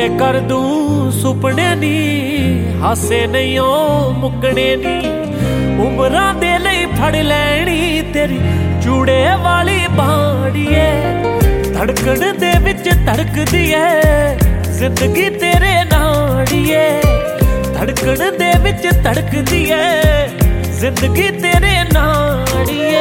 कर दूं सुपने नी, हासे नहीं ओ मुकने नी। उमरां दे लई फड़ लैनी तेरी चूड़े वाली बाड़िए। धड़कन दे विच धड़कदी है जिंदगी तेरे नाड़िए। धड़कन दे विच धड़कदी है जिंदगी तेरे नाड़िए।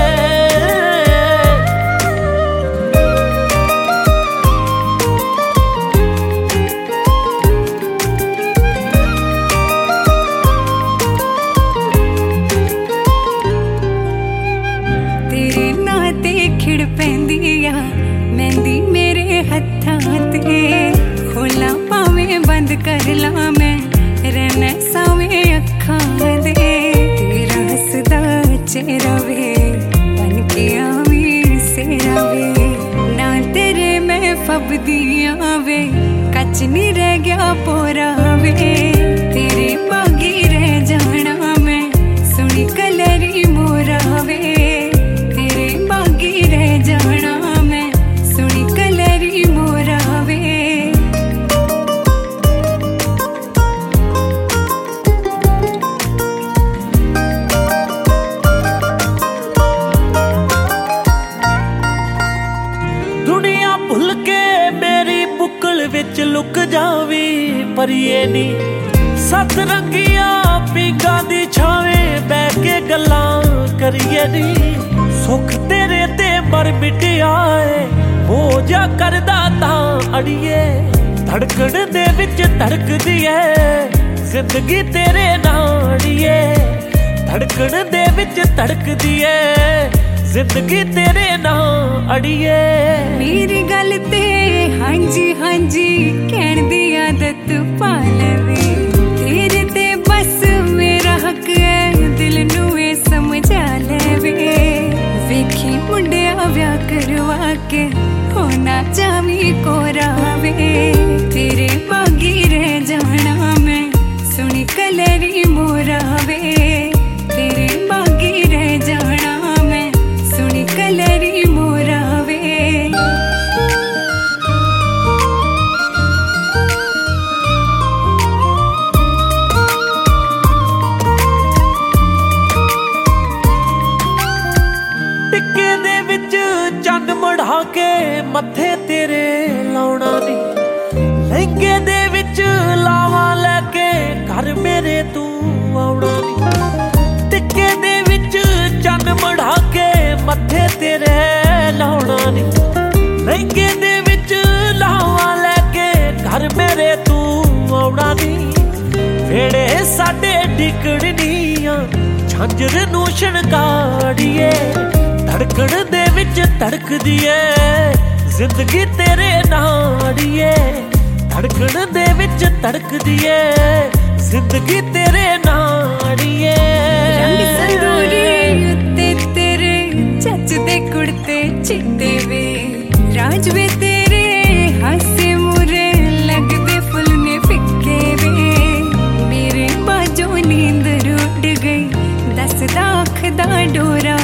तेरे नाते खिड़ पैंदी आ मेहंदी मेरे हत्थां ते। खोला भावें बंद कर ला मैं रहना सावें अखां दे। तेरा हसदा चेहरा वे बन के आवी सेरा वे। ना तेरे मैं फबदी आवे कच नी रह गया पोरा वे। तेरे बागी रह जाना मैं सुनी कलरी मोरा वे। तेरे बागी रह जाना मैं सुनी कलरी मोरा वे। दुनिया भुल के मेरी बुकल विच लुक जावी पर ये नी। सत रंगिया पींगा दी छावें बैठ के गल्लां करिए नी। सुख तेरे ते मर मिटिया है हो जा करदा तां अड़िए। धड़कन दे विच धड़कदी है जिंदगी तेरे नाड़िए। धड़कन दे विच धड़कदी है जिंदगी तेरे नाल अड़िए। मेरी गल ते हांजी हांजी कहण दी आदत पा लवे। तेरे ते बस मेरा हक है दिल नू ए समझा लेवे। वेखी मुंडिया व्याह करवा के होना चावी कोरा वे। तेरे बागी रह जाना मैं सुनी कलरी मोरा वे। तेरे बागी रह जाना मैं सुनी कलरी मोरा वे। टिक्के दे विच चंद मढ़ा के मत्थे तेरे लाउणा नी। लहंगे दे विच लावा लैके घर मेरे तू आउणा नी। टिक्के दे विच चंद मढ़ा के मत्थे तेरे लाउणा नी। लहंगे दे विच लावा लैके घर मेरे तू आउणा नी। वेड़े साडे डिकड़नियां झांझर नू शणगाड़िए। धड़कन दे विच धड़कदी है जिंदगी तेरे नाड़िए। धड़कन दे विच धड़कदी है जिंदगी तेरे नाड़िए। रंग संदूरी उत्ते तेरे चच दे कुड़ते चिट्टे वे। राज वे तेरे हासे मुरे लगदे फुल ने फिक्के वे। मेरे बाजों नींद उड़ गई दसदा अख दा डोरा